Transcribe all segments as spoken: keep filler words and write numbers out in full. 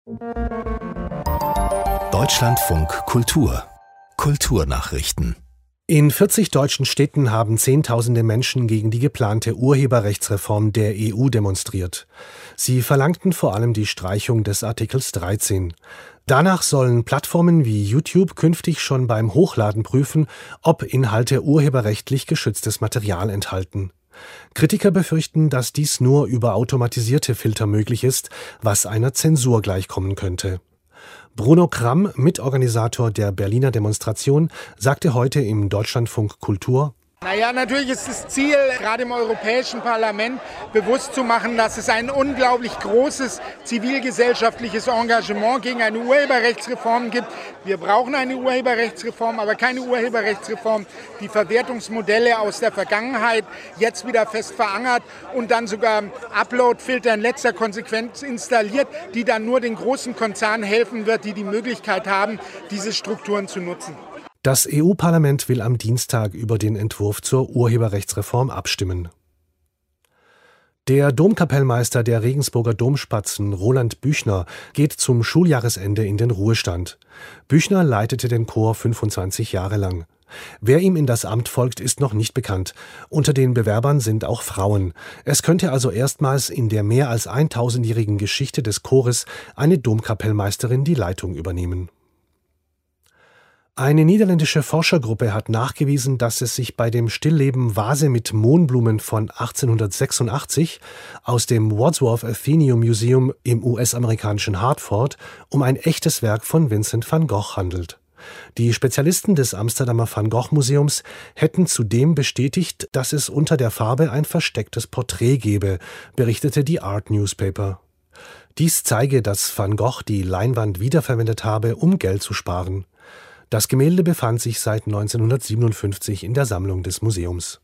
Deutschlandfunk Kultur Kulturnachrichten. In vierzig deutschen Städten haben Zehntausende Menschen gegen die geplante Urheberrechtsreform der E U demonstriert. Sie verlangten vor allem die Streichung des Artikels dreizehn. Danach sollen Plattformen wie YouTube künftig schon beim Hochladen prüfen, ob Inhalte urheberrechtlich geschütztes Material enthalten. Kritiker befürchten, dass dies nur über automatisierte Filter möglich ist, was einer Zensur gleichkommen könnte. Bruno Kramm, Mitorganisator der Berliner Demonstration, sagte heute im Deutschlandfunk Kultur: Naja, natürlich ist das Ziel, gerade im Europäischen Parlament bewusst zu machen, dass es ein unglaublich großes zivilgesellschaftliches Engagement gegen eine Urheberrechtsreform gibt. Wir brauchen eine Urheberrechtsreform, aber keine Urheberrechtsreform, die Verwertungsmodelle aus der Vergangenheit jetzt wieder fest verankert und dann sogar Upload-Filter in letzter Konsequenz installiert, die dann nur den großen Konzernen helfen wird, die die Möglichkeit haben, diese Strukturen zu nutzen. Das E U-Parlament will am Dienstag über den Entwurf zur Urheberrechtsreform abstimmen. Der Domkapellmeister der Regensburger Domspatzen, Roland Büchner, geht zum Schuljahresende in den Ruhestand. Büchner leitete den Chor fünfundzwanzig Jahre lang. Wer ihm in das Amt folgt, ist noch nicht bekannt. Unter den Bewerbern sind auch Frauen. Es könnte also erstmals in der mehr als eintausendjährigen Geschichte des Chores eine Domkapellmeisterin die Leitung übernehmen. Eine niederländische Forschergruppe hat nachgewiesen, dass es sich bei dem Stillleben Vase mit Mohnblumen von achtzehnhundertsechsundachtzig aus dem Wadsworth Atheneum Museum im U S-amerikanischen Hartford um ein echtes Werk von Vincent van Gogh handelt. Die Spezialisten des Amsterdamer Van Gogh Museums hätten zudem bestätigt, dass es unter der Farbe ein verstecktes Porträt gebe, berichtete die Art Newspaper. Dies zeige, dass Van Gogh die Leinwand wiederverwendet habe, um Geld zu sparen. Das Gemälde befand sich seit neunzehnhundertsiebenundfünfzig in der Sammlung des Museums.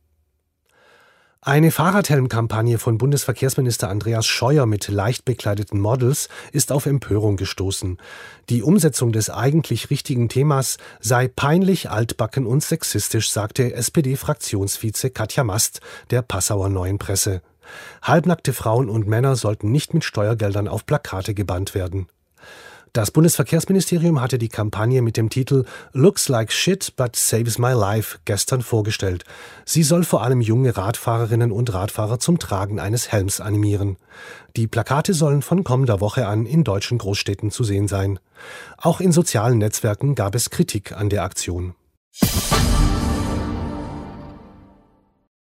Eine Fahrradhelmkampagne von Bundesverkehrsminister Andreas Scheuer mit leicht bekleideten Models ist auf Empörung gestoßen. Die Umsetzung des eigentlich richtigen Themas sei peinlich, altbacken und sexistisch, sagte S P D-Fraktionsvize Katja Mast der Passauer Neuen Presse. Halbnackte Frauen und Männer sollten nicht mit Steuergeldern auf Plakate gebannt werden. Das Bundesverkehrsministerium hatte die Kampagne mit dem Titel Looks like shit but saves my life gestern vorgestellt. Sie soll vor allem junge Radfahrerinnen und Radfahrer zum Tragen eines Helms animieren. Die Plakate sollen von kommender Woche an in deutschen Großstädten zu sehen sein. Auch in sozialen Netzwerken gab es Kritik an der Aktion.